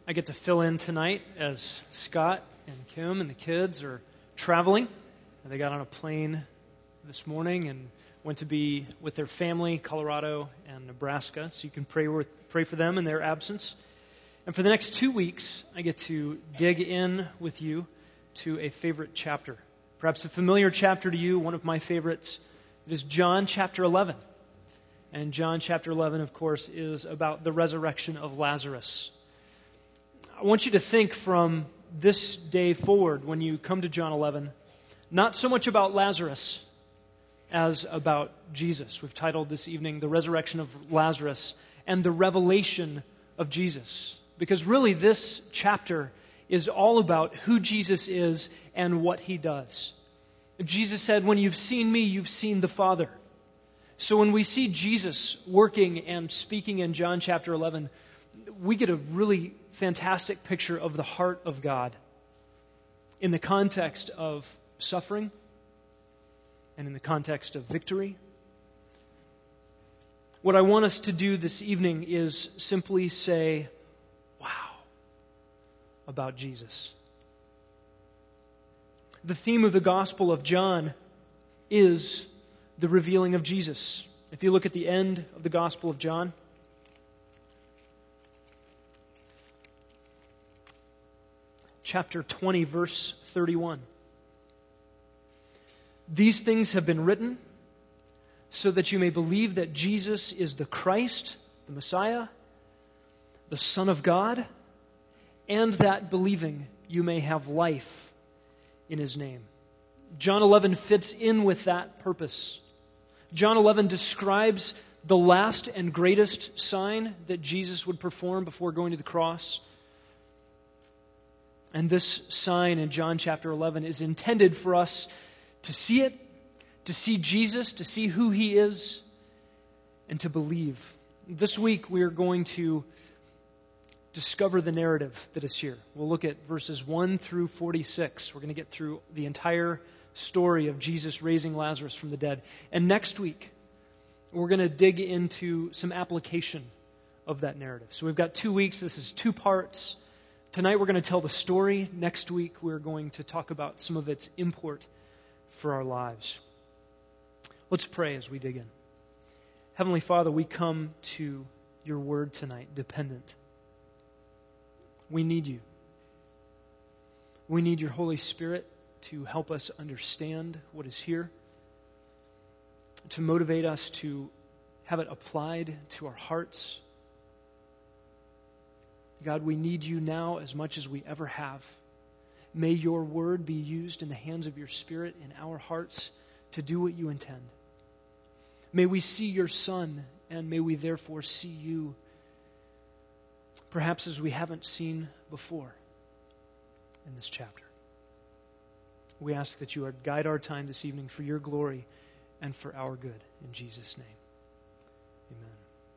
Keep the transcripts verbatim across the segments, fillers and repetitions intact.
I get to fill in tonight as Scott and Kim and the kids are traveling. They got on a plane this morning and went to be with their family, Colorado and Nebraska. So you can pray with, pray for them in their absence. And for the next two weeks, I get to dig in with you to a favorite chapter. Perhaps a familiar chapter to you, one of my favorites. It is John chapter eleven. And John chapter eleven, of course, is about the resurrection of Lazarus. I want you to think from this day forward, when you come to John eleven, not so much about Lazarus as about Jesus. We've titled this evening, The Resurrection of Lazarus and the Revelation of Jesus. Because really this chapter is all about who Jesus is and what He does. Jesus said, when you've seen me, you've seen the Father. So when we see Jesus working and speaking in John chapter eleven, we get a really fantastic picture of the heart of God in the context of suffering and in the context of victory. What I want us to do this evening is simply say, wow, about Jesus. The theme of the Gospel of John is the revealing of Jesus. If you look at the end of the Gospel of John, chapter twenty, verse thirty-one. These things have been written so that you may believe that Jesus is the Christ, the Messiah, the Son of God, and that believing you may have life in His name. John eleven fits in with that purpose. John eleven describes the last and greatest sign that Jesus would perform before going to the cross. And this sign in John chapter eleven is intended for us to see it, to see Jesus, to see who He is, and to believe. This week we are going to discover the narrative that is here. We'll look at verses one through forty-six. We're going to get through the entire story of Jesus raising Lazarus from the dead. And next week, we're going to dig into some application of that narrative. So we've got two weeks. This is two parts. Tonight we're going to tell the story. Next week we're going to talk about some of its import for our lives. Let's pray as we dig in. Heavenly Father, we come to Your Word tonight dependent. We need You. We need Your Holy Spirit to help us understand what is here, to motivate us to have it applied to our hearts. God, we need You now as much as we ever have. May Your Word be used in the hands of Your Spirit in our hearts to do what You intend. May we see Your Son, and may we therefore see You, perhaps as we haven't seen before in this chapter. We ask that You would guide our time this evening for Your glory and for our good. In Jesus' name, amen.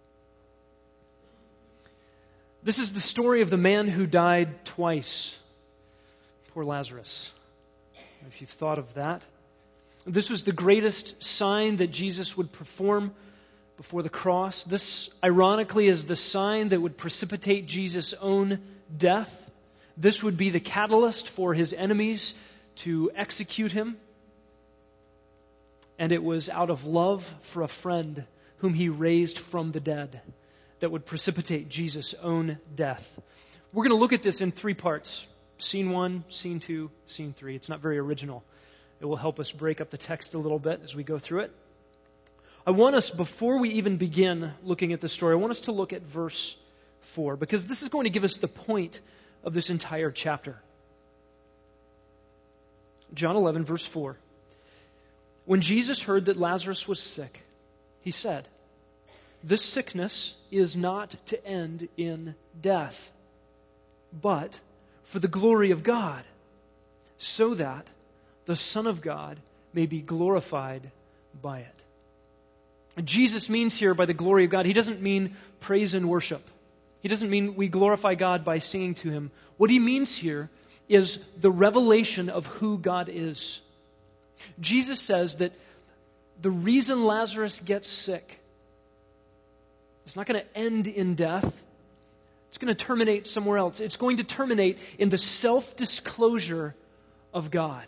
This is the story of the man who died twice. Poor Lazarus. If you've thought of that. This was the greatest sign that Jesus would perform before the cross. This, ironically, is the sign that would precipitate Jesus' own death. This would be the catalyst for His enemies to execute Him. And it was out of love for a friend whom He raised from the dead that would precipitate Jesus' own death. We're going to look at this in three parts. Scene one, scene two, scene three. It's not very original. It will help us break up the text a little bit as we go through it. I want us, before we even begin looking at the story, I want us to look at verse four, because this is going to give us the point of this entire chapter. John eleven, verse four. When Jesus heard that Lazarus was sick, He said, "This sickness is not to end in death, but for the glory of God, so that the Son of God may be glorified by it." And Jesus means here by the glory of God, He doesn't mean praise and worship. He doesn't mean we glorify God by singing to Him. What He means here is the revelation of who God is. Jesus says that the reason Lazarus gets sick is not going to end in death. It's going to terminate somewhere else. It's going to terminate in the self-disclosure of God,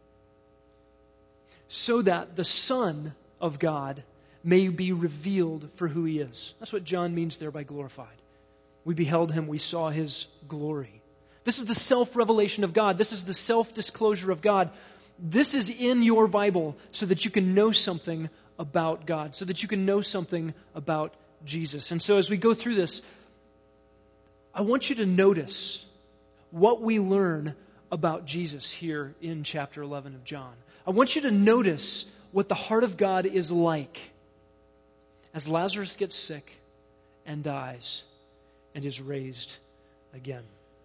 so that the Son of God may be revealed for who He is. That's what John means there by glorified. We beheld Him, we saw His glory. This is the self-revelation of God. This is the self-disclosure of God. This is in your Bible so that you can know something about God, so that you can know something about Jesus. And so as we go through this, I want you to notice what we learn about Jesus here in chapter eleven of John. I want you to notice what the heart of God is like as Lazarus gets sick and dies and is raised again.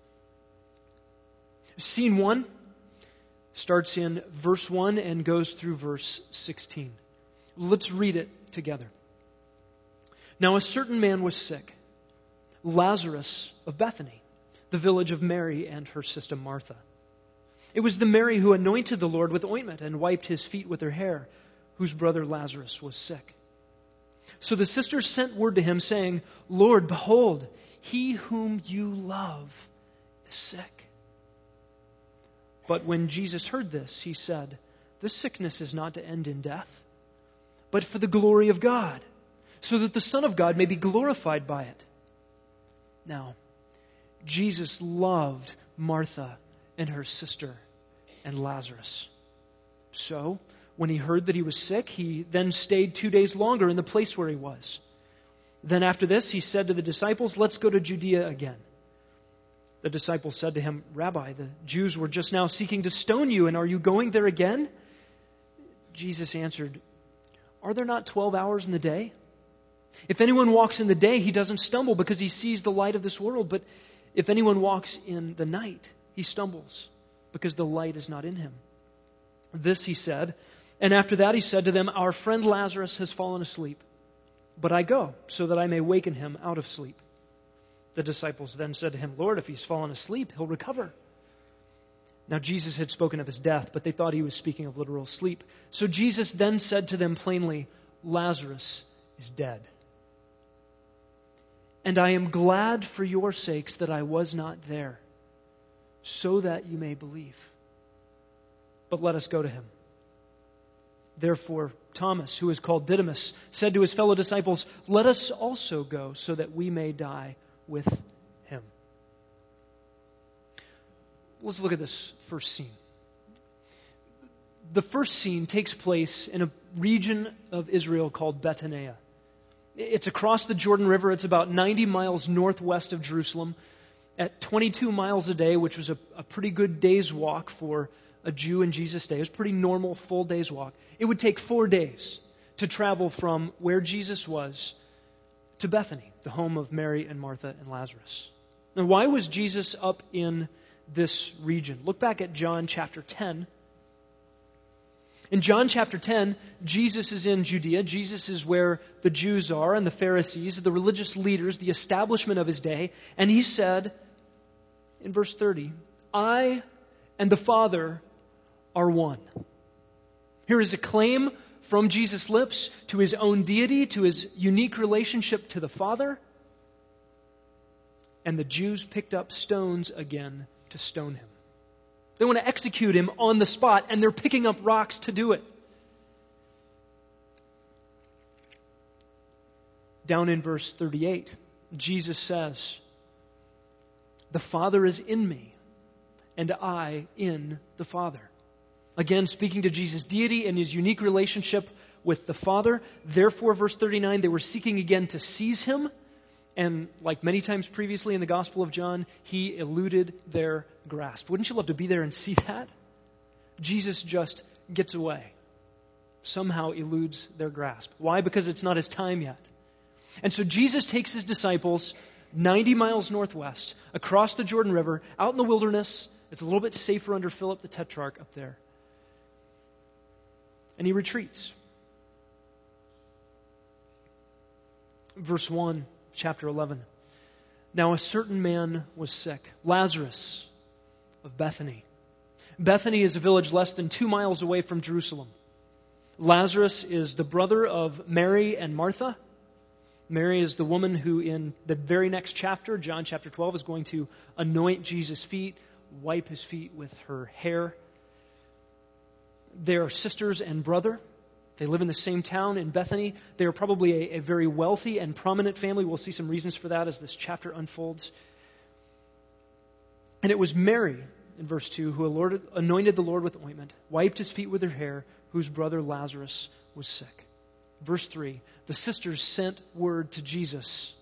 Scene one starts in verse one and goes through verse sixteen. Let's read it together. Now a certain man was sick, Lazarus of Bethany, the village of Mary and her sister Martha. It was the Mary who anointed the Lord with ointment and wiped His feet with her hair, whose brother Lazarus was sick. So the sisters sent word to Him, saying, Lord, behold, he whom you love is sick. But when Jesus heard this, He said, this sickness is not to end in death, but for the glory of God, so that the Son of God may be glorified by it. Now, Jesus loved Martha and her sister and Lazarus. So, when He heard that he was sick, He then stayed two days longer in the place where he was. Then after this, He said to the disciples, let's go to Judea again. The disciples said to Him, Rabbi, the Jews were just now seeking to stone you, and are you going there again? Jesus answered, are there not twelve hours in the day? If anyone walks in the day, he doesn't stumble because he sees the light of this world. But if anyone walks in the night, he stumbles because the light is not in him. This He said, and after that He said to them, our friend Lazarus has fallen asleep, but I go so that I may waken him out of sleep. The disciples then said to Him, Lord, if he's fallen asleep, he'll recover. Now Jesus had spoken of his death, but they thought He was speaking of literal sleep. So Jesus then said to them plainly, Lazarus is dead. And I am glad for your sakes that I was not there, so that you may believe. But let us go to him. Therefore, Thomas, who is called Didymus, said to his fellow disciples, let us also go so that we may die with him. Let's look at this first scene. The first scene takes place in a region of Israel called Bethania. It's across the Jordan River. It's about ninety miles northwest of Jerusalem at twenty-two miles a day, which was a, a pretty good day's walk for a Jew in Jesus' day. It was a pretty normal full day's walk. It would take four days to travel from where Jesus was to Bethany, the home of Mary and Martha and Lazarus. Now, why was Jesus up in this region? Look back at John chapter ten. In John chapter ten, Jesus is in Judea. Jesus is where the Jews are and the Pharisees, the religious leaders, the establishment of His day. And He said in verse thirty, I and the Father are one. Here is a claim from Jesus' lips to His own deity, to His unique relationship to the Father. And the Jews picked up stones again to stone Him. They want to execute Him on the spot, and they're picking up rocks to do it. Down in verse thirty-eight, Jesus says, the Father is in me, and I in the Father. Again, speaking to Jesus' deity and His unique relationship with the Father. Therefore, verse thirty-nine, they were seeking again to seize Him. And like many times previously in the Gospel of John, He eluded their grasp. Wouldn't you love to be there and see that? Jesus just gets away. Somehow eludes their grasp. Why? Because it's not His time yet. And so Jesus takes His disciples ninety miles northwest, across the Jordan River, out in the wilderness. It's a little bit safer under Philip the Tetrarch up there. And He retreats. Verse one. Chapter eleven. Now a certain man was sick, Lazarus of Bethany. Bethany is a village less than two miles away from Jerusalem. Lazarus is the brother of Mary and Martha. Mary is the woman who in the very next chapter, John chapter twelve, is going to anoint Jesus' feet, wipe his feet with her hair. They are sisters and brother. They live in the same town in Bethany. They are probably a, a very wealthy and prominent family. We'll see some reasons for that as this chapter unfolds. And it was Mary, in verse two, who anointed the Lord with ointment, wiped his feet with her hair, whose brother Lazarus was sick. Verse three, the sisters sent word to Jesus.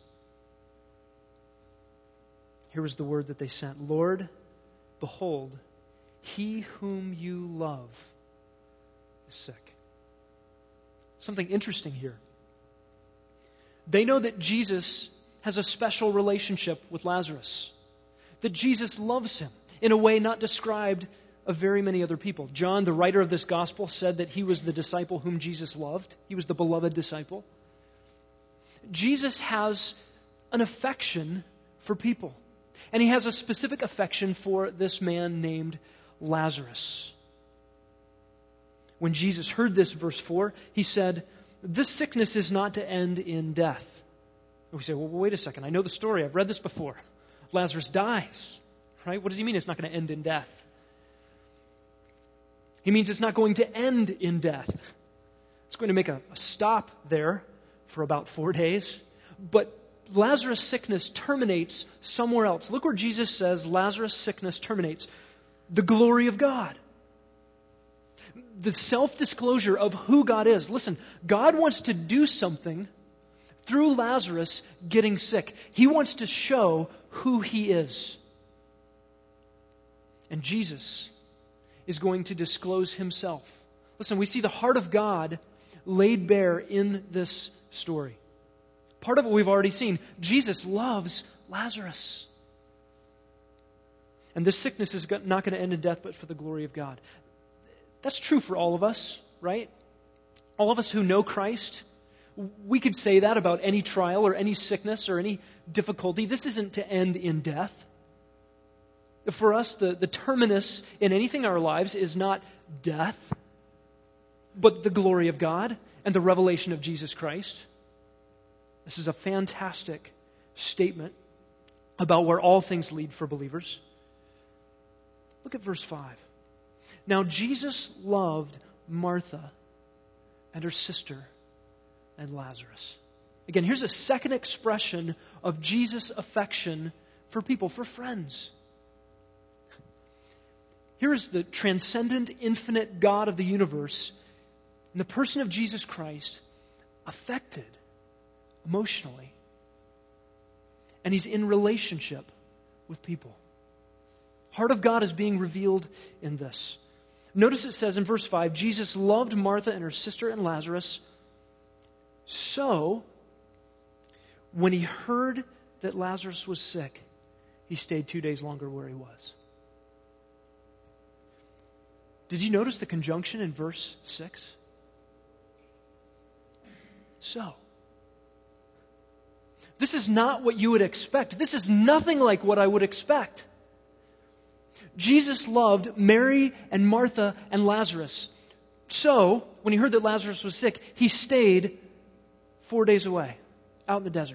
Here was the word that they sent. Lord, behold, he whom you love is sick. Something interesting here. They know that Jesus has a special relationship with Lazarus, that Jesus loves him in a way not described of very many other people. John, the writer of this gospel, said that he was the disciple whom Jesus loved. He was the beloved disciple. Jesus has an affection for people. And he has a specific affection for this man named Lazarus. When Jesus heard this, verse four, he said, this sickness is not to end in death. And we say, well, wait a second. I know the story. I've read this before. Lazarus dies. Right? What does he mean it's not going to end in death? He means it's not going to end in death. It's going to make a, a stop there for about four days. But Lazarus' sickness terminates somewhere else. Look where Jesus says Lazarus' sickness terminates. The glory of God. The self-disclosure of who God is. Listen, God wants to do something through Lazarus getting sick. He wants to show who he is. And Jesus is going to disclose himself. Listen, we see the heart of God laid bare in this story. Part of it we've already seen. Jesus loves Lazarus. And this sickness is not going to end in death, but for the glory of God. That's true for all of us, right? All of us who know Christ, we could say that about any trial or any sickness or any difficulty. This isn't to end in death. For us, the, the terminus in anything in our lives is not death, but the glory of God and the revelation of Jesus Christ. This is a fantastic statement about where all things lead for believers. Look at verse five. Now Jesus loved Martha and her sister and Lazarus. Again, here's a second expression of Jesus' affection for people, for friends. Here is the transcendent, infinite God of the universe in the person of Jesus Christ, affected emotionally. And he's in relationship with people. Heart of God is being revealed in this. Notice it says in verse five, Jesus loved Martha and her sister and Lazarus. So, when he heard that Lazarus was sick, he stayed two days longer where he was. Did you notice the conjunction in verse six? So. This is not what you would expect. This is nothing like what I would expect. Jesus loved Mary and Martha and Lazarus. So, when he heard that Lazarus was sick, he stayed four days away, out in the desert.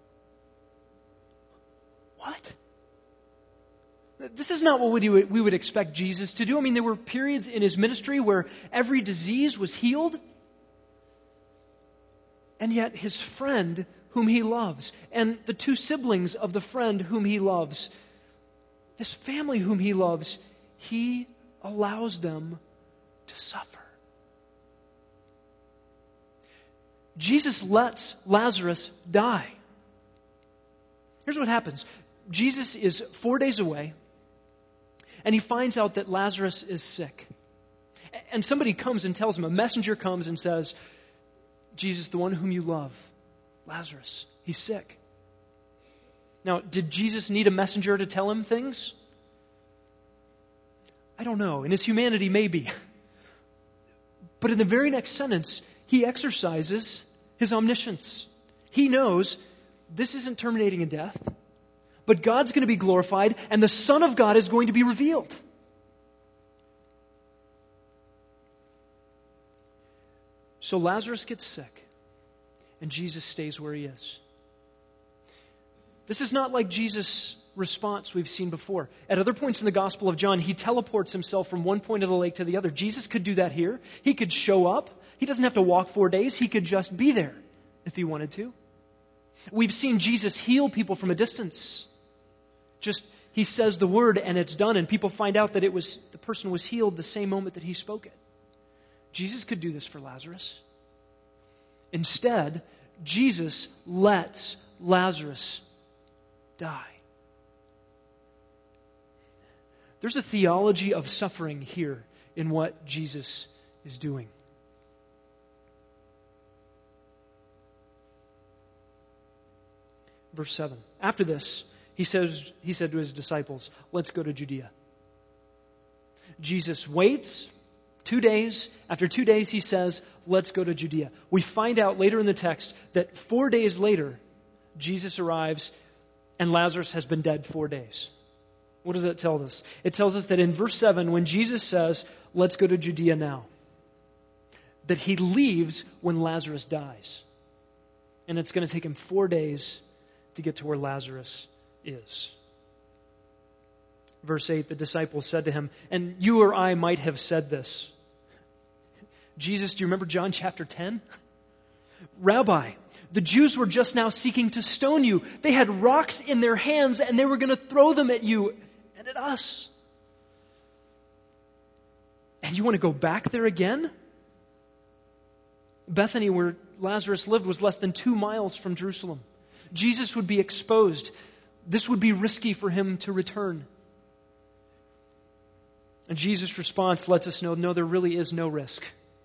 What? This is not what we would, we would expect Jesus to do. I mean, there were periods in his ministry where every disease was healed. And yet his friend whom he loves, and the two siblings of the friend whom he loves, this family whom he loves, he allows them to suffer. Jesus lets Lazarus die. Here's what happens. Jesus is four days away, and he finds out that Lazarus is sick. And somebody comes and tells him, a messenger comes and says, Jesus, the one whom you love, Lazarus, he's sick. Now, did Jesus need a messenger to tell him things? I don't know. In his humanity, maybe. But in the very next sentence, he exercises his omniscience. He knows this isn't terminating in death, but God's going to be glorified, and the Son of God is going to be revealed. So Lazarus gets sick, And Jesus stays where he is. This is not like Jesus' response we've seen before. At other points in the Gospel of John, he teleports himself from one point of the lake to the other. Jesus could do that here. He could show up. He doesn't have to walk four days. He could just be there if he wanted to. We've seen Jesus heal people from a distance. Just, he says the word and it's done, and people find out that it was the person was healed the same moment that he spoke it. Jesus could do this for Lazarus. Instead, Jesus lets Lazarus die. There's a theology of suffering here in what Jesus is doing. Verse seven. After this, he says, he said to his disciples, let's go to Judea. Jesus waits two days. After two days, he says, let's go to Judea. We find out later in the text that four days later, Jesus arrives and Lazarus has been dead four days. What does that tell us? It tells us that in verse seven, when Jesus says, let's go to Judea now, that he leaves when Lazarus dies. And it's going to take him four days to get to where Lazarus is. Verse eight, the disciples said to him, and you or I might have said this. Jesus, do you remember John chapter ten? Rabbi, the Jews were just now seeking to stone you. They had rocks in their hands and they were going to throw them at you and at us. And you want to go back there again? Bethany, where Lazarus lived, was less than two miles from Jerusalem. Jesus would be exposed. This would be risky for him to return. And Jesus' response lets us know, no, there really is no risk.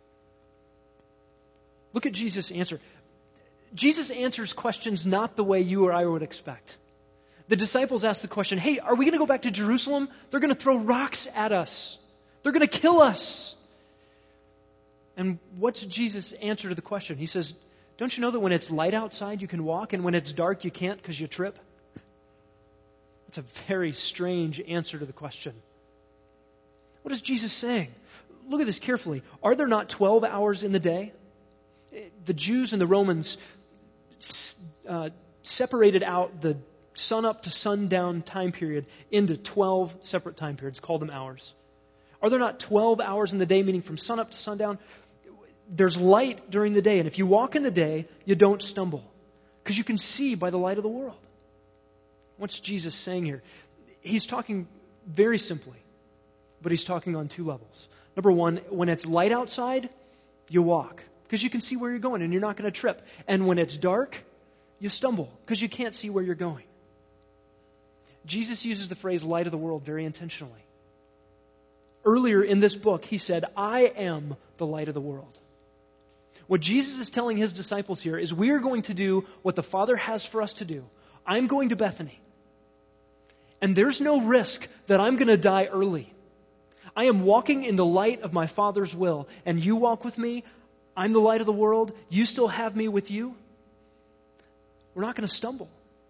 Look at Jesus' answer. Jesus answers questions not the way you or I would expect. The disciples ask the question, hey, are we going to go back to Jerusalem? They're going to throw rocks at us. They're going to kill us. And what's Jesus' answer to the question? He says, don't you know that when it's light outside you can walk, and when it's dark you can't because you trip? That's a very strange answer to the question. What is Jesus saying? Look at this carefully. Are there not twelve hours in the day? The Jews and the Romans uh, separated out the sun-up to sundown time period into twelve separate time periods, called them hours. Are there not twelve hours in the day, meaning from sun-up to sundown? There's light during the day, and if you walk in the day, you don't stumble, because you can see by the light of the world. What's Jesus saying here? He's talking very simply, but he's talking on two levels. Number one, when it's light outside, you walk, because you can see where you're going and you're not going to trip. And when it's dark, you stumble, because you can't see where you're going. Jesus uses the phrase light of the world very intentionally. Earlier in this book, he said, I am the light of the world. What Jesus is telling his disciples here is we are going to do what the Father has for us to do. I'm going to Bethany. And there's no risk that I'm going to die early. I am walking in the light of my Father's will. And you walk with me. I'm the light of the world. You still have me with you. We're not going to stumble.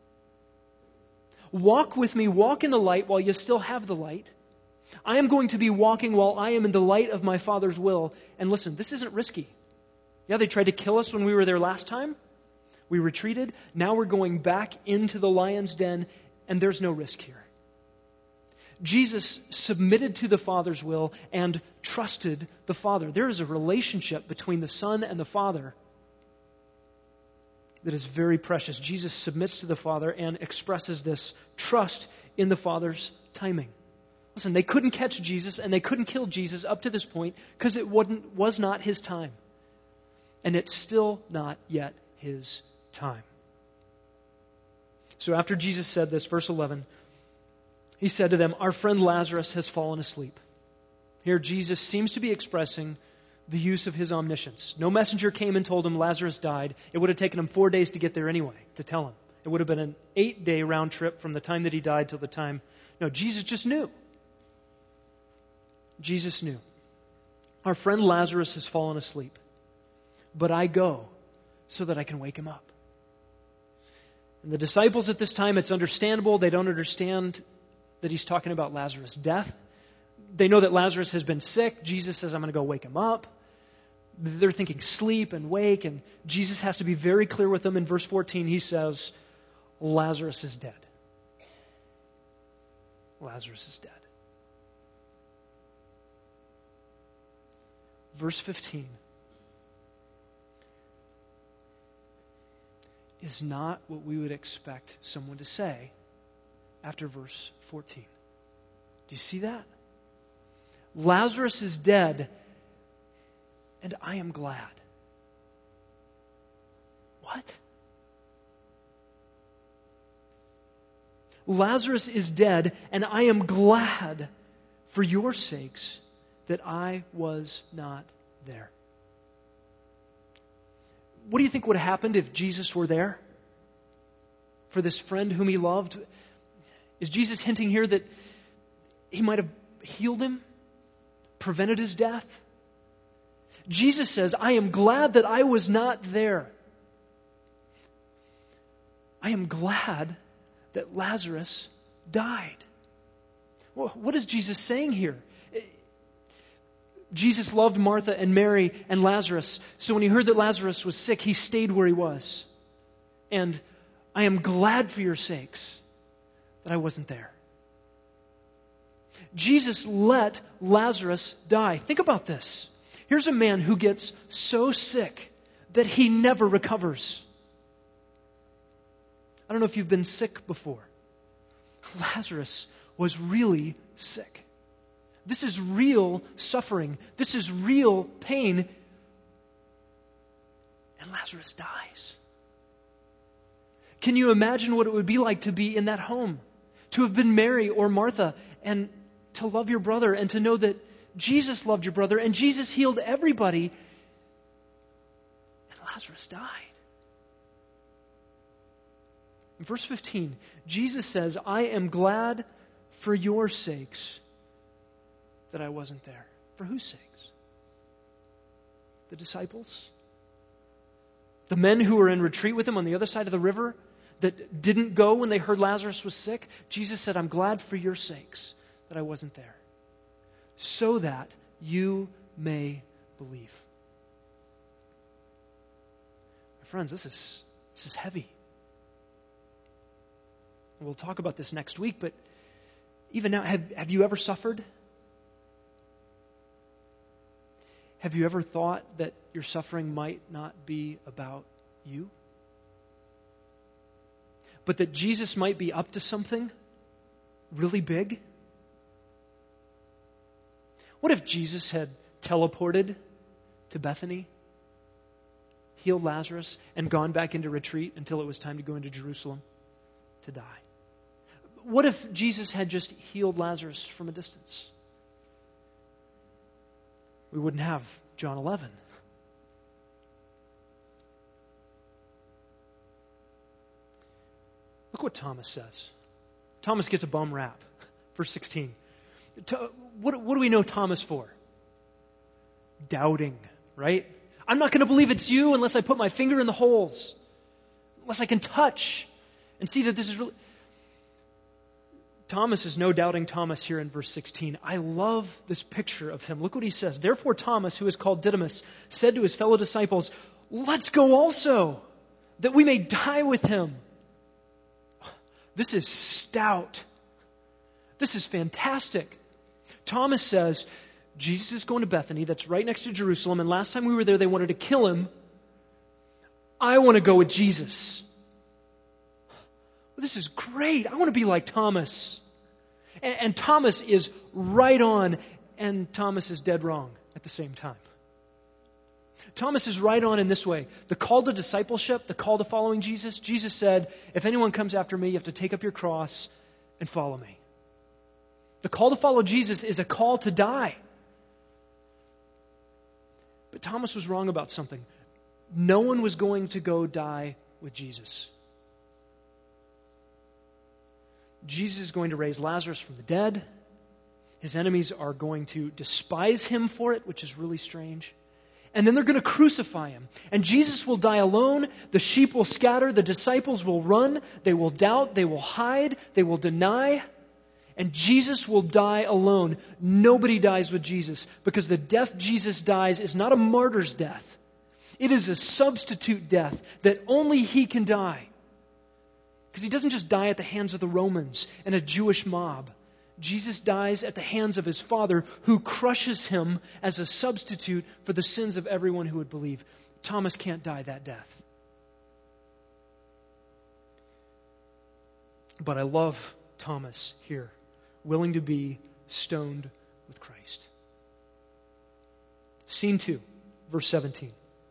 Walk with me. Walk in the light while you still have the light. I am going to be walking while I am in the light of my Father's will. And listen, this isn't risky. Yeah, they tried to kill us when we were there last time. We retreated. Now we're going back into the lion's den, and there's no risk here. Jesus submitted to the Father's will and trusted the Father. There is a relationship between the Son and the Father that is very precious. Jesus submits to the Father and expresses this trust in the Father's timing. Listen, they couldn't catch Jesus and they couldn't kill Jesus up to this point because it wasn't, was not his time. And it's still not yet his time. So after Jesus said this, verse eleven, he said to them, our friend Lazarus has fallen asleep. Here Jesus seems to be expressing the use of his omniscience. No messenger came and told him Lazarus died. It would have taken him four days to get there anyway, to tell him. It would have been an eight-day round trip from the time that he died till the time. No, Jesus just knew. Jesus knew. Our friend Lazarus has fallen asleep, but I go so that I can wake him up. And the disciples at this time, it's understandable. They don't understand that he's talking about Lazarus' death. They know that Lazarus has been sick. Jesus says, I'm going to go wake him up. They're thinking sleep and wake, and Jesus has to be very clear with them. In verse fourteen, he says, Lazarus is dead. Lazarus is dead. Verse fifteen is not what we would expect someone to say after verse fourteen. Do you see that? Lazarus is dead, and I am glad. What? Lazarus is dead, and I am glad for your sakes that I was not there. What do you think would have happened if Jesus were there for this friend whom he loved? Is Jesus hinting here that he might have healed him, prevented his death? Jesus says, I am glad that I was not there. I am glad that Lazarus died. Well, what is Jesus saying here? Jesus loved Martha and Mary and Lazarus. So when he heard that Lazarus was sick, he stayed where he was. And I am glad for your sakes that I wasn't there. Jesus let Lazarus die. Think about this. Here's a man who gets so sick that he never recovers. I don't know if you've been sick before. Lazarus was really sick. This is real suffering. This is real pain. And Lazarus dies. Can you imagine what it would be like to be in that home? To have been Mary or Martha and to love your brother and to know that Jesus loved your brother and Jesus healed everybody. And Lazarus died. In verse fifteen, Jesus says, I am glad for your sakes that I wasn't there. For whose sakes? The disciples? The men who were in retreat with him on the other side of the river that didn't go when they heard Lazarus was sick? Jesus said, I'm glad for your sakes that I wasn't there, so that you may believe. My friends, this is this is heavy. We'll talk about this next week, but even now, have, have you ever suffered? Have you ever thought that your suffering might not be about you? But that Jesus might be up to something really big? What if Jesus had teleported to Bethany, healed Lazarus, and gone back into retreat until it was time to go into Jerusalem to die? What if Jesus had just healed Lazarus from a distance? We wouldn't have John eleven. Look what Thomas says. Thomas gets a bum rap. Verse sixteen. What, what do we know Thomas for? Doubting, right? I'm not going to believe it's you unless I put my finger in the holes. Unless I can touch and see that this is really... Thomas is no doubting Thomas here in verse sixteen. I love this picture of him. Look what he says. Therefore Thomas, who is called Didymus, said to his fellow disciples, let's go also, that we may die with him. This is stout. This is fantastic. Thomas says, Jesus is going to Bethany, that's right next to Jerusalem, and last time we were there they wanted to kill him. I want to go with Jesus. This is great. I want to be like Thomas. And, and Thomas is right on, and Thomas is dead wrong at the same time. Thomas is right on in this way. The call to discipleship, the call to following Jesus, Jesus said, if anyone comes after me, you have to take up your cross and follow me. The call to follow Jesus is a call to die. But Thomas was wrong about something. No one was going to go die with Jesus. Jesus is going to raise Lazarus from the dead. His enemies are going to despise him for it, which is really strange. And then they're going to crucify him. And Jesus will die alone. The sheep will scatter. The disciples will run. They will doubt. They will hide. They will deny. And Jesus will die alone. Nobody dies with Jesus, because the death Jesus dies is not a martyr's death. It is a substitute death that only He can die. Because He doesn't just die at the hands of the Romans and a Jewish mob. Jesus dies at the hands of His Father, who crushes Him as a substitute for the sins of everyone who would believe. Thomas can't die that death. But I love Thomas here, willing to be stoned with Christ. Scene two, verse seventeen.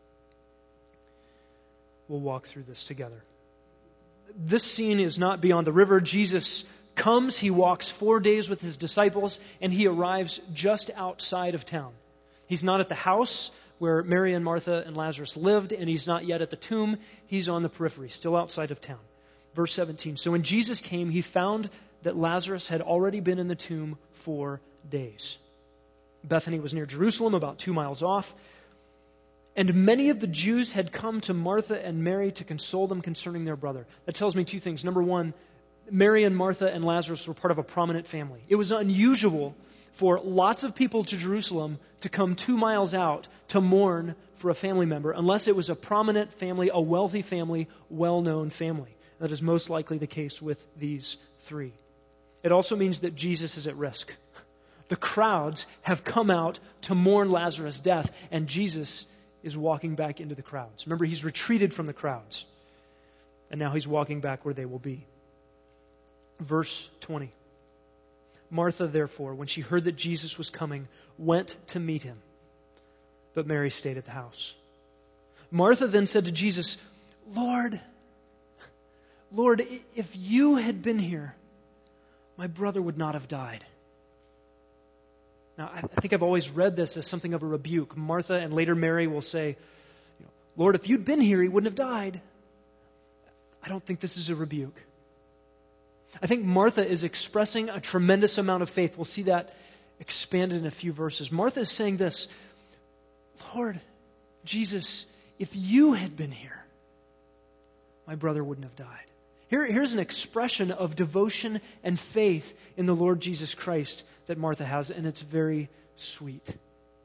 We'll walk through this together. This scene is not beyond the river. Jesus comes, He walks four days with His disciples, and He arrives just outside of town. He's not at the house where Mary and Martha and Lazarus lived, and He's not yet at the tomb. He's on the periphery, still outside of town. Verse seventeen, so when Jesus came, He found that Lazarus had already been in the tomb four days. Bethany was near Jerusalem, about two miles off. And many of the Jews had come to Martha and Mary to console them concerning their brother. That tells me two things. Number one, Mary and Martha and Lazarus were part of a prominent family. It was unusual for lots of people to Jerusalem to come two miles out to mourn for a family member, unless it was a prominent family, a wealthy family, well-known family. That is most likely the case with these three. It also means that Jesus is at risk. The crowds have come out to mourn Lazarus' death, and Jesus is walking back into the crowds. Remember, He's retreated from the crowds, and now He's walking back where they will be. Verse twenty. Martha, therefore, when she heard that Jesus was coming, went to meet Him, but Mary stayed at the house. Martha then said to Jesus, Lord, Lord, if You had been here, my brother would not have died. Now, I think I've always read this as something of a rebuke. Martha and later Mary will say, Lord, if You'd been here, he wouldn't have died. I don't think this is a rebuke. I think Martha is expressing a tremendous amount of faith. We'll see that expanded in a few verses. Martha is saying this, Lord, Jesus, if You had been here, my brother wouldn't have died. Here, here's an expression of devotion and faith in the Lord Jesus Christ that Martha has, and it's very sweet.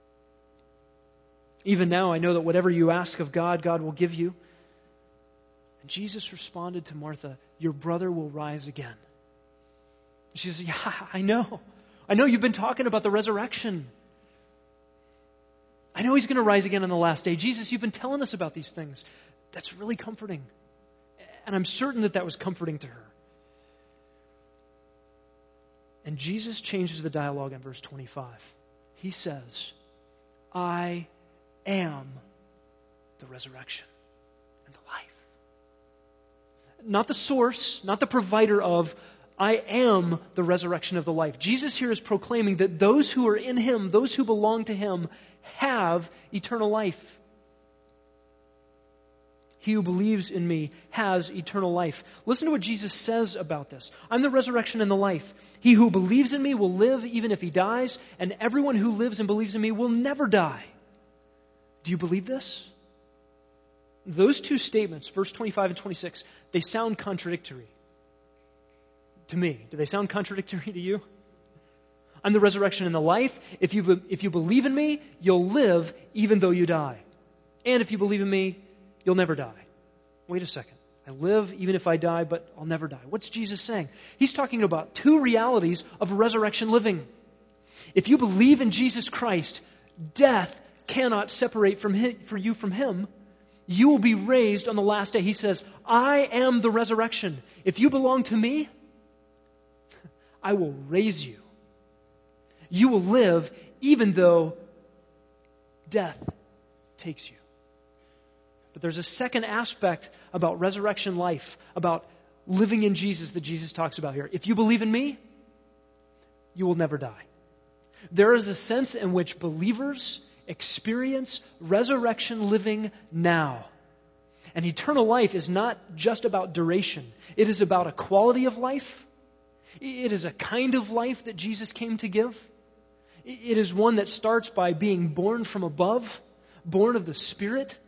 Even now, I know that whatever you ask of God, God will give you. And Jesus responded to Martha, your brother will rise again. She says, yeah, I know. I know you've been talking about the resurrection. I know He's going to rise again on the last day. Jesus, you've been telling us about these things. That's really comforting. And I'm certain that that was comforting to her. And Jesus changes the dialogue in verse twenty-five. He says, I am the resurrection and the life. Not the source, not the provider of, I am the resurrection of the life. Jesus here is proclaiming that those who are in Him, those who belong to Him, have eternal life. He who believes in Me has eternal life. Listen to what Jesus says about this. I'm the resurrection and the life. He who believes in Me will live even if he dies, and everyone who lives and believes in Me will never die. Do you believe this? Those two statements, verse twenty-five and twenty-six, they sound contradictory to me. Do they sound contradictory to you? I'm the resurrection and the life. If you if you believe in Me, you'll live even though you die. And if you believe in Me, you'll never die. Wait a second. I live even if I die, but I'll never die. What's Jesus saying? He's talking about two realities of resurrection living. If you believe in Jesus Christ, death cannot separate from him, for you from Him. You will be raised on the last day. He says, I am the resurrection. If you belong to Me, I will raise you. You will live even though death takes you. But there's a second aspect about resurrection life, about living in Jesus that Jesus talks about here. If you believe in Me, you will never die. There is a sense in which believers experience resurrection living now. And eternal life is not just about duration. It is about a quality of life. It is a kind of life that Jesus came to give. It is one that starts by being born from above, born of the Spirit,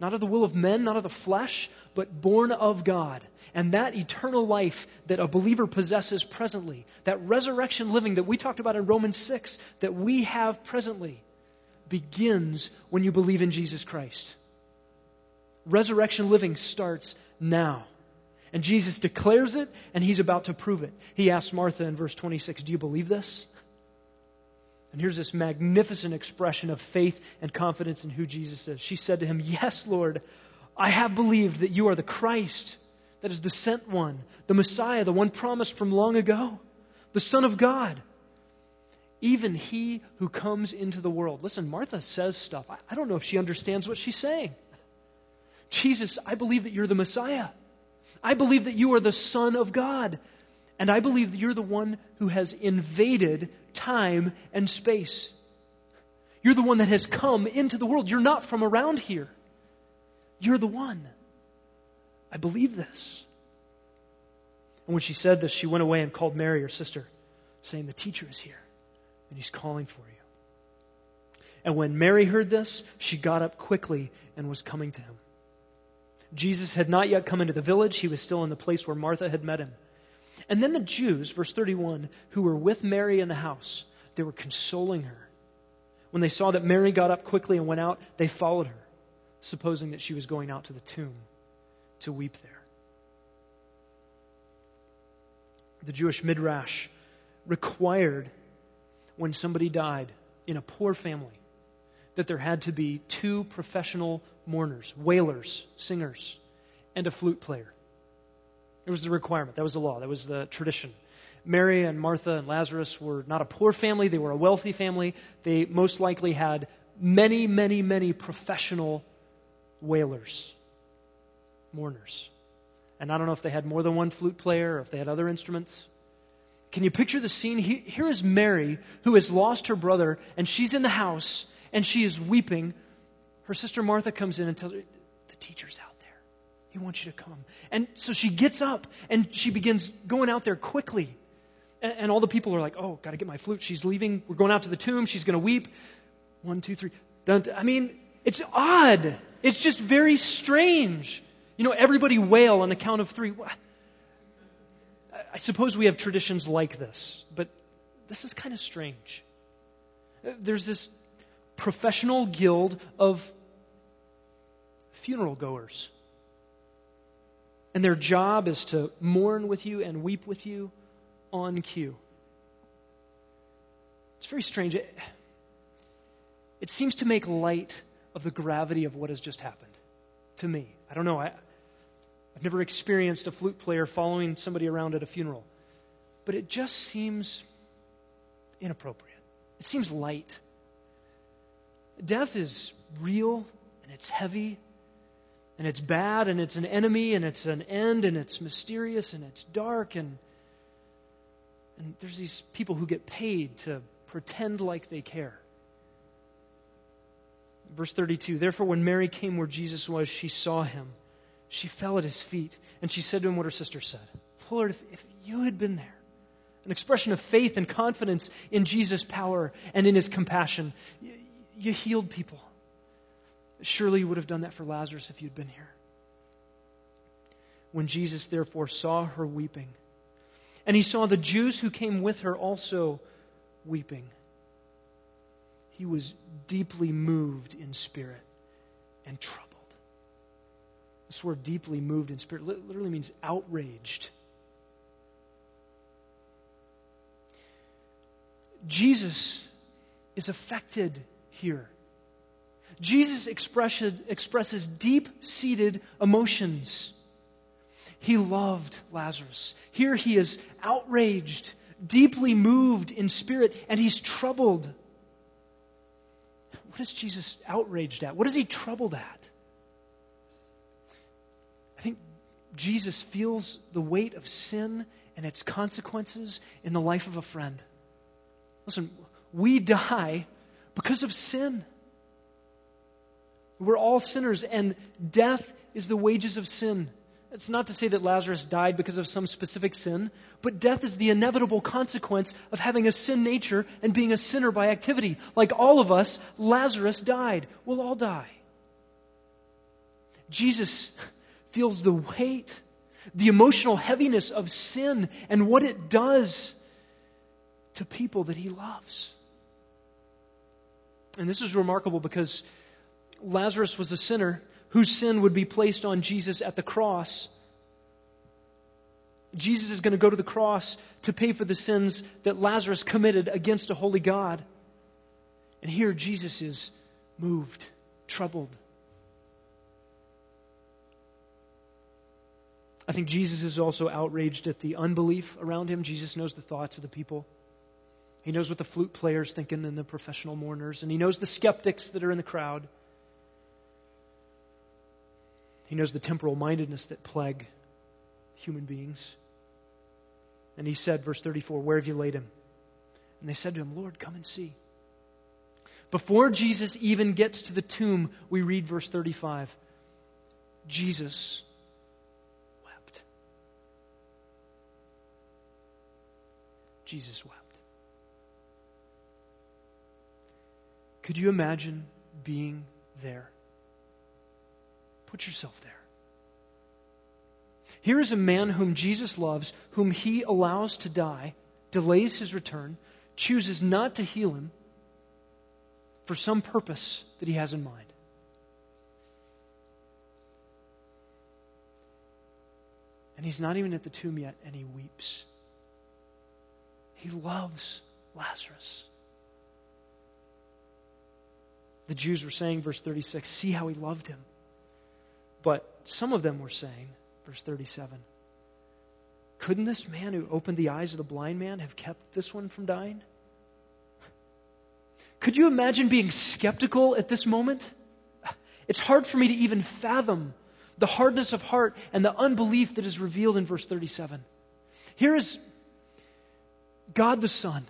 not of the will of men, not of the flesh, but born of God. And that eternal life that a believer possesses presently, that resurrection living that we talked about in Romans six, that we have presently, begins when you believe in Jesus Christ. Resurrection living starts now. And Jesus declares it, and He's about to prove it. He asks Martha in verse twenty-six, do you believe this? And here's this magnificent expression of faith and confidence in who Jesus is. She said to Him, yes, Lord, I have believed that you are the Christ, that is the sent one, the Messiah, the one promised from long ago, the Son of God, even He who comes into the world. Listen, Martha says stuff. I don't know if she understands what she's saying. Jesus, I believe that you're the Messiah. I believe that you are the Son of God. And I believe that you're the one who has invaded time and space. You're the one that has come into the world. You're not from around here. You're the one. I believe this. And when she said this, she went away and called Mary, her sister, saying, the teacher is here, and He's calling for you. And when Mary heard this, she got up quickly and was coming to Him. Jesus had not yet come into the village. He was still in the place where Martha had met Him. And then the Jews, verse thirty-one, who were with Mary in the house, they were consoling her. When they saw that Mary got up quickly and went out, they followed her, supposing that she was going out to the tomb to weep there. The Jewish Midrash required, when somebody died in a poor family, that there had to be two professional mourners, wailers, singers, and a flute player. It was the requirement. That was the law. That was the tradition. Mary and Martha and Lazarus were not a poor family. They were a wealthy family. They most likely had many, many, many professional wailers, mourners. And I don't know if they had more than one flute player or if they had other instruments. Can you picture the scene? Here is Mary, who has lost her brother, and she's in the house, and she is weeping. Her sister Martha comes in and tells her, the teacher's out there. He wants you to come. And so she gets up, and she begins going out there quickly. And, and all the people are like, oh, got to get my flute. She's leaving. We're going out to the tomb. She's going to weep. One, two, three. Dun, dun. I mean, it's odd. It's just very strange. You know, everybody wail on the count of three. What? I suppose we have traditions like this, but this is kind of strange. There's this professional guild of funeral goers. And their job is to mourn with you and weep with you on cue. It's very strange. It, it seems to make light of the gravity of what has just happened to me. I don't know. I, I've never experienced a flute player following somebody around at a funeral. But it just seems inappropriate. It seems light. Death is real, and it's heavy, and it's bad, and it's an enemy, and it's an end, and it's mysterious, and it's dark, and and there's these people who get paid to pretend like they care. Verse thirty-two, therefore when Mary came where Jesus was, she saw Him. She fell at His feet, and she said to Him what her sister said. Lord, if, if you had been there, an expression of faith and confidence in Jesus' power and in His compassion, you, you healed people. Surely you would have done that for Lazarus if you'd been here. When Jesus therefore saw her weeping, and He saw the Jews who came with her also weeping, He was deeply moved in spirit and troubled. This word deeply moved in spirit literally means outraged. Jesus is affected here. Jesus expresses, expresses deep-seated emotions. He loved Lazarus. Here He is outraged, deeply moved in spirit, and He's troubled. What is Jesus outraged at? What is He troubled at? I think Jesus feels the weight of sin and its consequences in the life of a friend. Listen, we die because of sin. We're all sinners, and death is the wages of sin. It's not to say that Lazarus died because of some specific sin, but death is the inevitable consequence of having a sin nature and being a sinner by activity. Like all of us, Lazarus died. We'll all die. Jesus feels the weight, the emotional heaviness of sin and what it does to people that he loves. And this is remarkable because Lazarus was a sinner whose sin would be placed on Jesus at the cross. Jesus is going to go to the cross to pay for the sins that Lazarus committed against a holy God. And here Jesus is moved, troubled. I think Jesus is also outraged at the unbelief around him. Jesus knows the thoughts of the people. He knows what the flute players thinking and the professional mourners, and he knows the skeptics that are in the crowd. He knows the temporal mindedness that plague human beings. And he said, verse thirty-four, "Where have you laid him?" And they said to him, "Lord, come and see." Before Jesus even gets to the tomb, we read verse thirty-five. Jesus wept. Jesus wept. Could you imagine being there? Put yourself there. Here is a man whom Jesus loves, whom he allows to die, delays his return, chooses not to heal him for some purpose that he has in mind. And he's not even at the tomb yet, and he weeps. He loves Lazarus. The Jews were saying, verse thirty-six, "See how he loved him." But some of them were saying, verse thirty-seven, "Couldn't this man who opened the eyes of the blind man have kept this one from dying?" Could you imagine being skeptical at this moment? It's hard for me to even fathom the hardness of heart and the unbelief that is revealed in verse thirty-seven. Here is God the Son,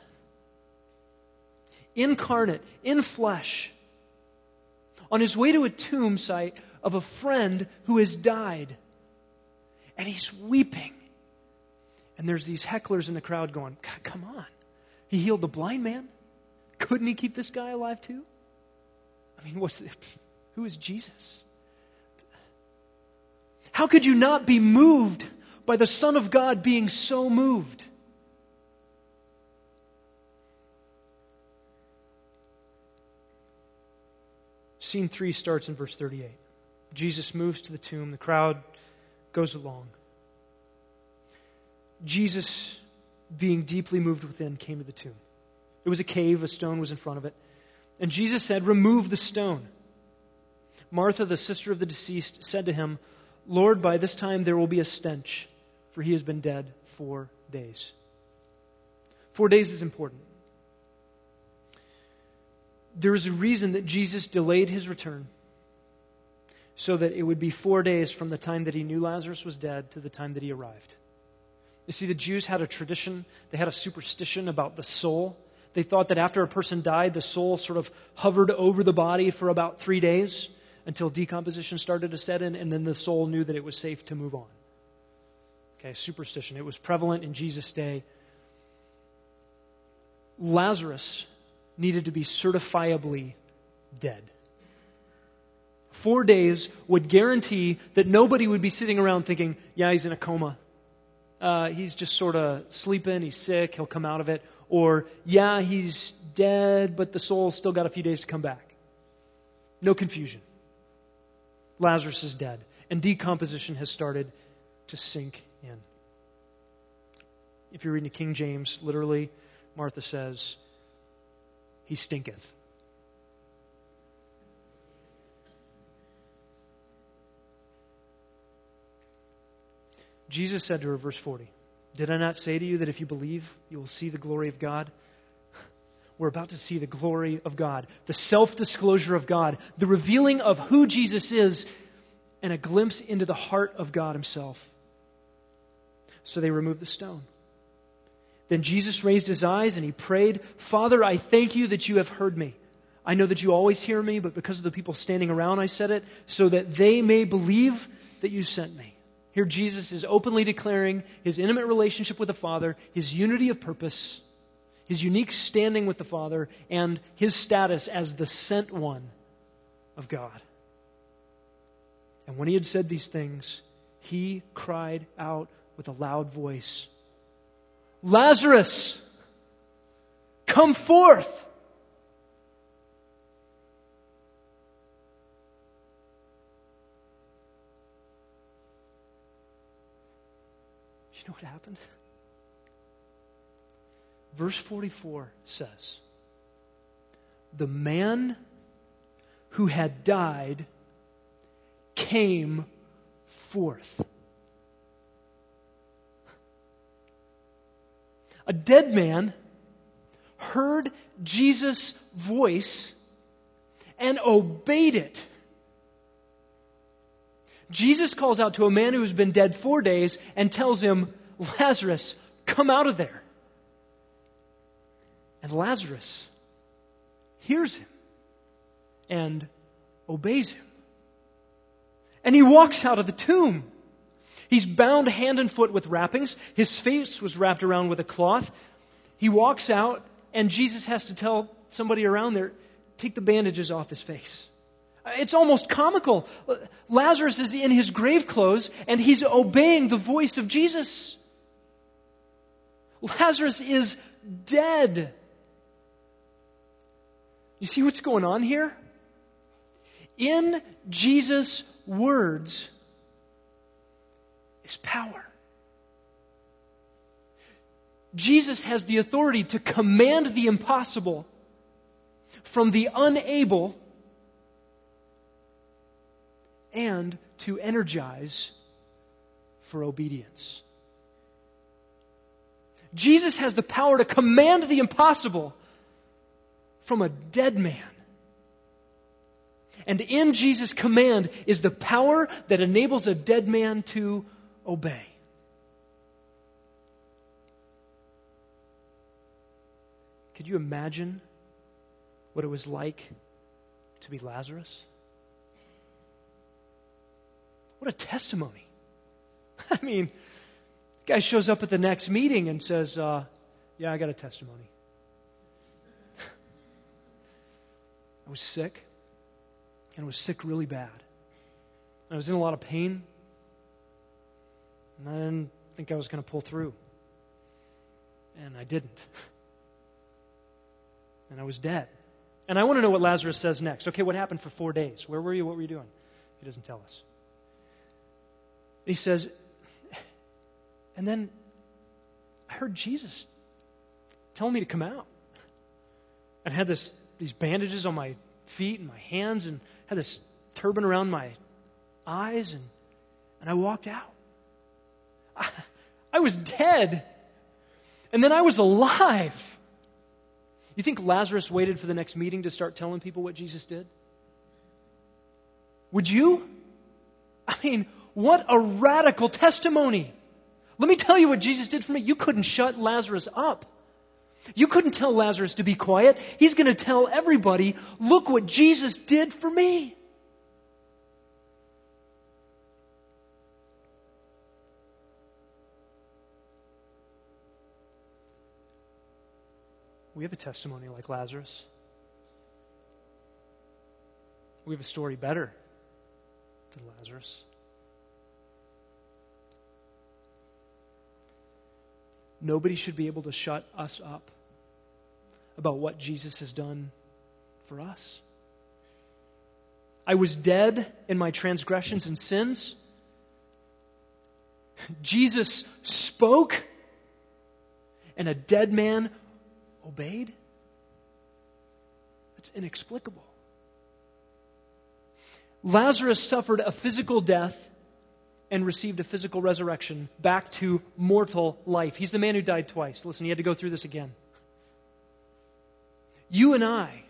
incarnate, in flesh, on his way to a tomb site of a friend who has died. And he's weeping. And there's these hecklers in the crowd going, "Come on. He healed the blind man. Couldn't he keep this guy alive too?" I mean, what's the, who is Jesus? How could you not be moved by the Son of God being so moved? Scene three starts in verse thirty-eight. Jesus moves to the tomb. The crowd goes along. Jesus, being deeply moved within, came to the tomb. It was a cave. A stone was in front of it. And Jesus said, "Remove the stone." Martha, the sister of the deceased, said to him, "Lord, by this time there will be a stench, for he has been dead four days." Four days is important. There is a reason that Jesus delayed his return, so that it would be four days from the time that he knew Lazarus was dead to the time that he arrived. You see, the Jews had a tradition, they had a superstition about the soul. They thought that after a person died, the soul sort of hovered over the body for about three days until decomposition started to set in, and then the soul knew that it was safe to move on. Okay, superstition. It was prevalent in Jesus' day. Lazarus needed to be certifiably dead. Four days would guarantee that nobody would be sitting around thinking, "Yeah, he's in a coma. Uh, he's just sort of sleeping, he's sick, he'll come out of it." Or, "Yeah, he's dead, but the soul's still got a few days to come back." No confusion. Lazarus is dead, and decomposition has started to sink in. If you're reading King James, literally, Martha says, "He stinketh." Jesus said to her, verse forty, "Did I not say to you that if you believe, you will see the glory of God?" We're about to see the glory of God, the self-disclosure of God, the revealing of who Jesus is, and a glimpse into the heart of God himself. So they removed the stone. Then Jesus raised his eyes and he prayed, "Father, I thank you that you have heard me. I know that you always hear me, but because of the people standing around I said it, so that they may believe that you sent me." Here Jesus is openly declaring his intimate relationship with the Father, his unity of purpose, his unique standing with the Father, and his status as the sent one of God. And when he had said these things, he cried out with a loud voice, Lazarus, come forth! You know what happened? Verse forty-four says, the man who had died came forth. A dead man heard Jesus' voice and obeyed it. Jesus calls out to a man who has been dead four days and tells him, Lazarus, come out of there. And Lazarus hears him and obeys him. And he walks out of the tomb. He's bound hand and foot with wrappings. His face was wrapped around with a cloth. He walks out, and Jesus has to tell somebody around there, take the bandages off his face. It's almost comical. Lazarus is in his grave clothes, and he's obeying the voice of Jesus. Lazarus is dead. You see what's going on here? In Jesus' words is power. Jesus has the authority to command the impossible from the unable and to energize for obedience. Jesus has the power to command the impossible from a dead man. And in Jesus' command is the power that enables a dead man to obey. Could you imagine what it was like to be Lazarus? What a testimony. I mean, the guy shows up at the next meeting and says, uh, yeah, I got a testimony. I was sick, and I was sick really bad. I was in a lot of pain, and I didn't think I was going to pull through. And I didn't. And I was dead. And I want to know what Lazarus says next. Okay, what happened for four days? Where were you? What were you doing? He doesn't tell us. He says, and then I heard Jesus telling me to come out. And I had this these bandages on my feet and my hands and had this turban around my eyes, and, and I walked out. I, I was dead. And then I was alive. You think Lazarus waited for the next meeting to start telling people what Jesus did? Would you? I mean, what a radical testimony. Let me tell you what Jesus did for me. You couldn't shut Lazarus up. You couldn't tell Lazarus to be quiet. He's going to tell everybody, look what Jesus did for me. We have a testimony like Lazarus. We have a story better than Lazarus. Nobody should be able to shut us up about what Jesus has done for us. I was dead in my transgressions and sins. Jesus spoke, and a dead man obeyed. That's inexplicable. Lazarus suffered a physical death and received a physical resurrection back to mortal life. He's the man who died twice. Listen, he had to go through this again. You and I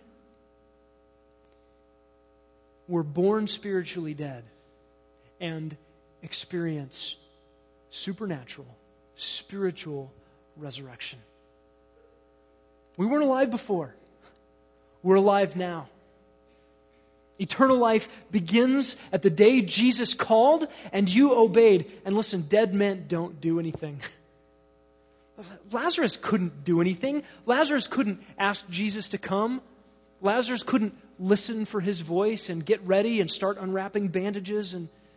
were born spiritually dead and experience supernatural, spiritual resurrection. We weren't alive before. We're alive now. Eternal life begins at the day Jesus called and you obeyed. And listen, dead men don't do anything. Lazarus couldn't do anything. Lazarus couldn't ask Jesus to come. Lazarus couldn't listen for his voice and get ready and start unwrapping bandages. And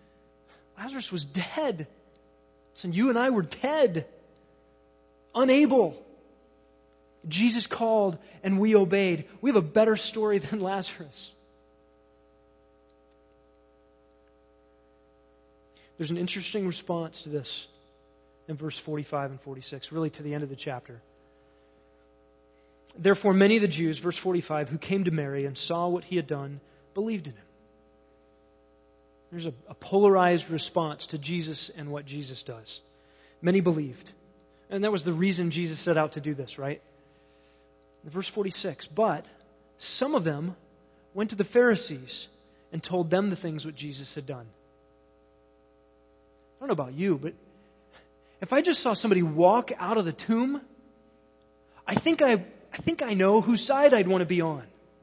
Lazarus was dead. Listen, you and I were dead. Unable. Jesus called and we obeyed. We have a better story than Lazarus. There's an interesting response to this in verse forty-five and forty-six, really to the end of the chapter. Therefore, many of the Jews, verse forty-five, who came to Mary and saw what he had done, believed in him. There's a, a polarized response to Jesus and what Jesus does. Many believed. And that was the reason Jesus set out to do this, right? Verse forty-six, but some of them went to the Pharisees and told them the things what Jesus had done. I don't know about you, but if I just saw somebody walk out of the tomb, I think I, I think I know whose side I'd want to be on.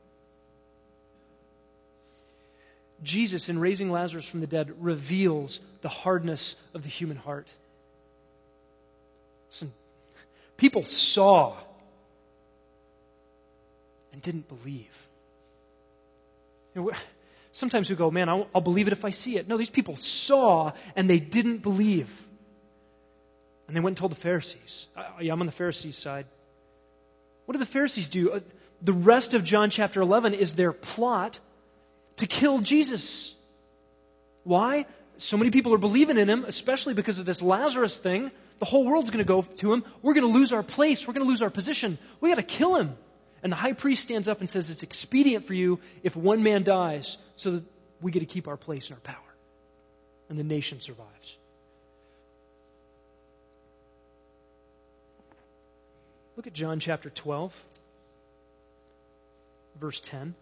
Jesus, in raising Lazarus from the dead, reveals the hardness of the human heart. Listen, people saw and didn't believe. You know, sometimes we go, man, I'll, I'll believe it if I see it. No, these people saw and they didn't believe. And they went and told the Pharisees. I, I'm on the Pharisees' side. What did the Pharisees do? Uh, the rest of John chapter eleven is their plot to kill Jesus. Why? So many people are believing in him, especially because of this Lazarus thing. The whole world's going to go to him. We're going to lose our place. We're going to lose our position. We got to kill him. And the high priest stands up and says, it's expedient for you if one man dies so that we get to keep our place and our power. And the nation survives. Look at John chapter twelve, verse ten.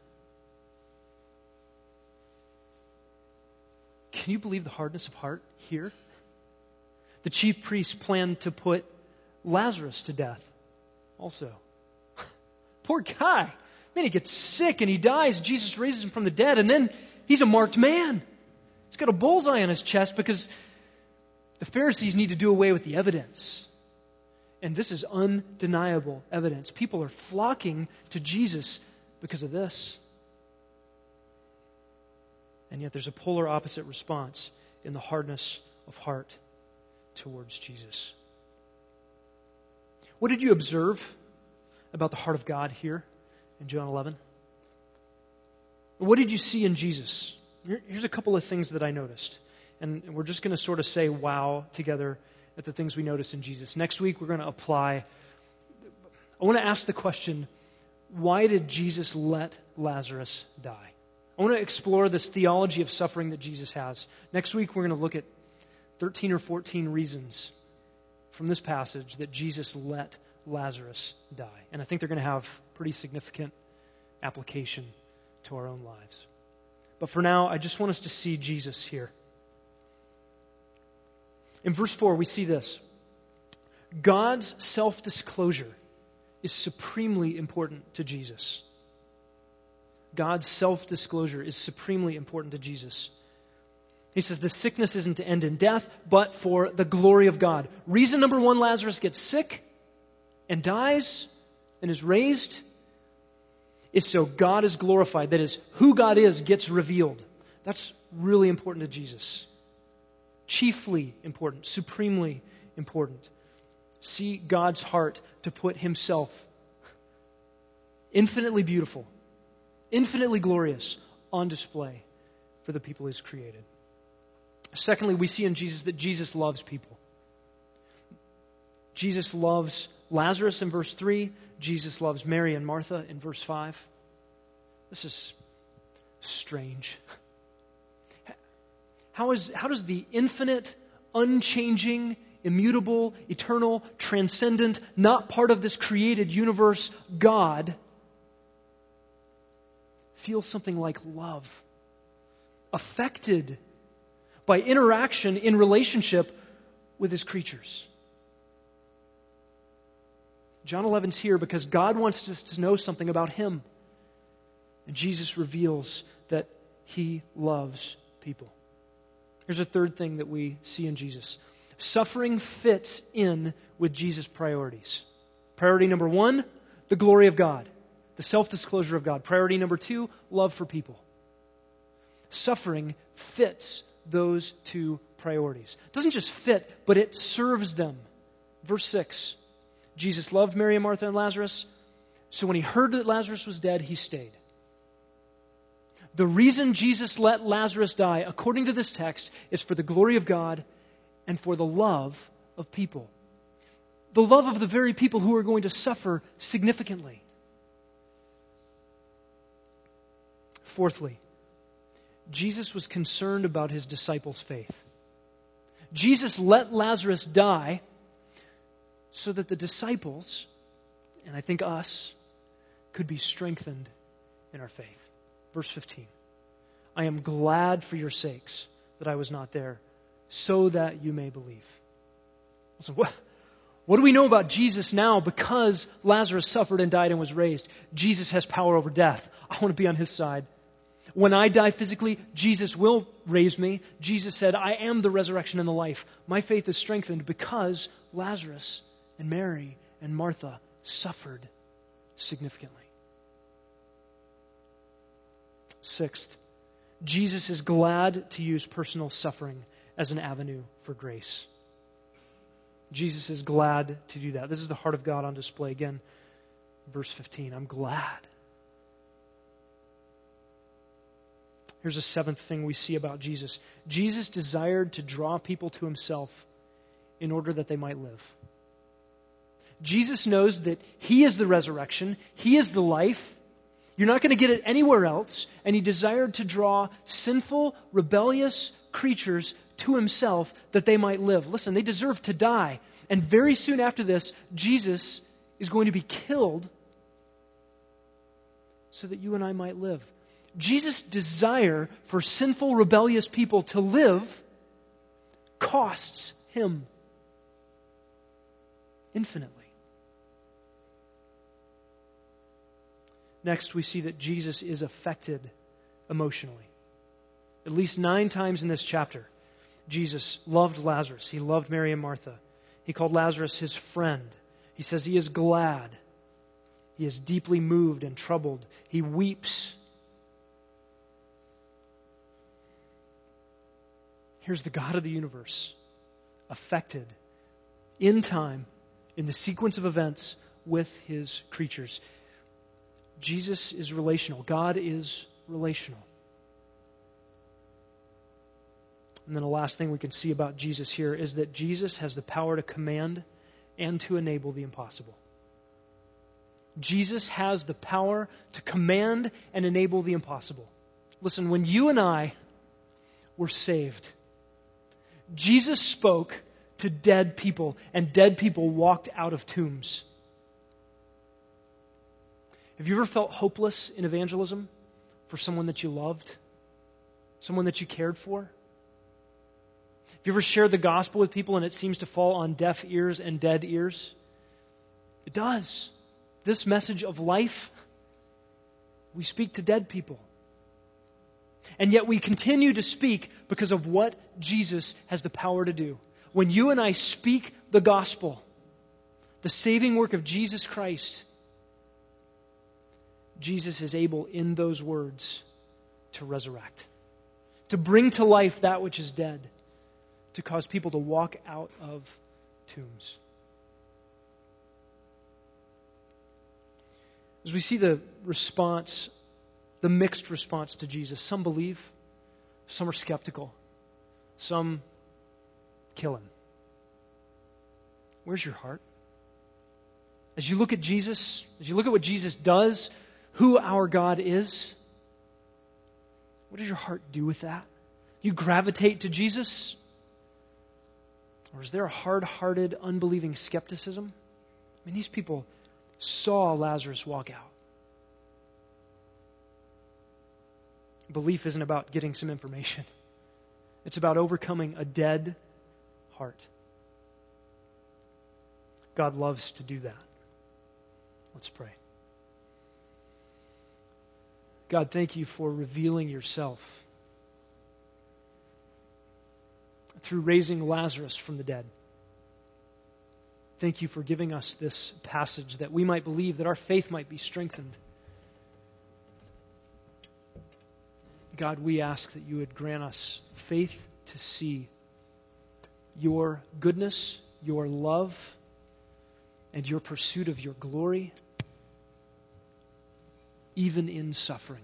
Can you believe the hardness of heart here? The chief priests planned to put Lazarus to death also. Poor guy. Man, he gets sick and he dies. Jesus raises him from the dead, and then he's a marked man. He's got a bullseye on his chest because the Pharisees need to do away with the evidence. And this is undeniable evidence. People are flocking to Jesus because of this. And yet there's a polar opposite response in the hardness of heart towards Jesus. What did you observe about the heart of God here in John eleven? What did you see in Jesus? Here's a couple of things that I noticed. And we're just going to sort of say wow together at the things we noticed in Jesus. Next week we're going to apply. I want to ask the question, why did Jesus let Lazarus die? I want to explore this theology of suffering that Jesus has. Next week we're going to look at thirteen or fourteen reasons from this passage that Jesus let Lazarus die. And I think they're going to have pretty significant application to our own lives. But for now, I just want us to see Jesus here. In verse four, we see this. God's self-disclosure is supremely important to Jesus. God's self-disclosure is supremely important to Jesus. He says the sickness isn't to end in death, but for the glory of God. Reason number one, Lazarus gets sick and dies and is raised is so God is glorified. That is, who God is gets revealed. That's really important to Jesus. Chiefly important, supremely important. See God's heart to put himself, infinitely beautiful, infinitely glorious, on display for the people he's created. Secondly, we see in Jesus that Jesus loves people. Jesus loves Lazarus in verse three. Jesus loves Mary and Martha in verse five. This is strange. How is how does the infinite, unchanging, immutable, eternal, transcendent, not part of this created universe God feel something like love? Affected by interaction in relationship with his creatures. John eleven's here because God wants us to know something about him. And Jesus reveals that he loves people. Here's a third thing that we see in Jesus. Suffering fits in with Jesus' priorities. Priority number one, the glory of God, the self-disclosure of God. Priority number two, love for people. Suffering fits those two priorities. It doesn't just fit, but it serves them. Verse six, Jesus loved Mary and Martha and Lazarus, so when he heard that Lazarus was dead, he stayed. The reason Jesus let Lazarus die, according to this text, is for the glory of God and for the love of people. The love of the very people who are going to suffer significantly. Fourthly, Jesus was concerned about his disciples' faith. Jesus let Lazarus die so that the disciples, and I think us, could be strengthened in our faith. Verse fifteen, I am glad for your sakes that I was not there, so that you may believe. Listen, what, what do we know about Jesus now because Lazarus suffered and died and was raised? Jesus has power over death. I want to be on his side. When I die physically, Jesus will raise me. Jesus said, I am the resurrection and the life. My faith is strengthened because Lazarus and Mary and Martha suffered significantly. Sixth, Jesus is glad to use personal suffering as an avenue for grace. Jesus is glad to do that. This is the heart of God on display. Again, verse fifteen, I'm glad. Here's a seventh thing we see about Jesus. Jesus desired to draw people to himself in order that they might live. Jesus knows that he is the resurrection. He is the life. You're not going to get it anywhere else. And he desired to draw sinful, rebellious creatures to himself that they might live. Listen, they deserve to die. And very soon after this, Jesus is going to be killed so that you and I might live. Jesus' desire for sinful, rebellious people to live costs him infinitely. Next, we see that Jesus is affected emotionally. At least nine times in this chapter, Jesus loved Lazarus. He loved Mary and Martha. He called Lazarus his friend. He says he is glad. He is deeply moved and troubled. He weeps. Here's the God of the universe, affected in time, in the sequence of events, with his creatures. Jesus is relational. God is relational. And then the last thing we can see about Jesus here is that Jesus has the power to command and to enable the impossible. Jesus has the power to command and enable the impossible. Listen, when you and I were saved, Jesus spoke to dead people, and dead people walked out of tombs. Have you ever felt hopeless in evangelism for someone that you loved? Someone that you cared for? Have you ever shared the gospel with people and it seems to fall on deaf ears and dead ears? It does. This message of life, we speak to dead people. And yet we continue to speak because of what Jesus has the power to do. When you and I speak the gospel, the saving work of Jesus Christ, Jesus is able in those words to resurrect, to bring to life that which is dead, to cause people to walk out of tombs. As we see the response, the mixed response to Jesus, some believe, some are skeptical, some kill him. Where's your heart? As you look at Jesus, as you look at what Jesus does, who our God is, what does your heart do with that? Do you gravitate to Jesus? Or is there a hard-hearted, unbelieving skepticism? I mean, these people saw Lazarus walk out. Belief isn't about getting some information. It's about overcoming a dead heart. God loves to do that. Let's pray. God, thank you for revealing yourself through raising Lazarus from the dead. Thank you for giving us this passage that we might believe, that our faith might be strengthened. God, we ask that you would grant us faith to see your goodness, your love, and your pursuit of your glory, even in suffering,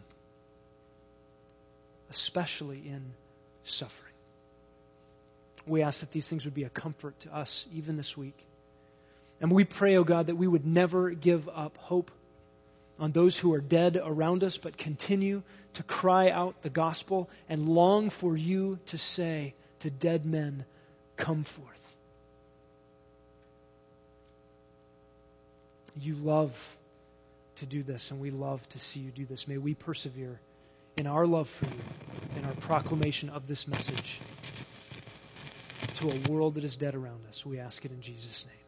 especially in suffering. We ask that these things would be a comfort to us even this week. And we pray, oh God, that we would never give up hope on those who are dead around us, but continue to cry out the gospel and long for you to say to dead men, come forth. You love to do this, and we love to see you do this. May we persevere in our love for you, in our proclamation of this message to a world that is dead around us. We ask it in Jesus' name.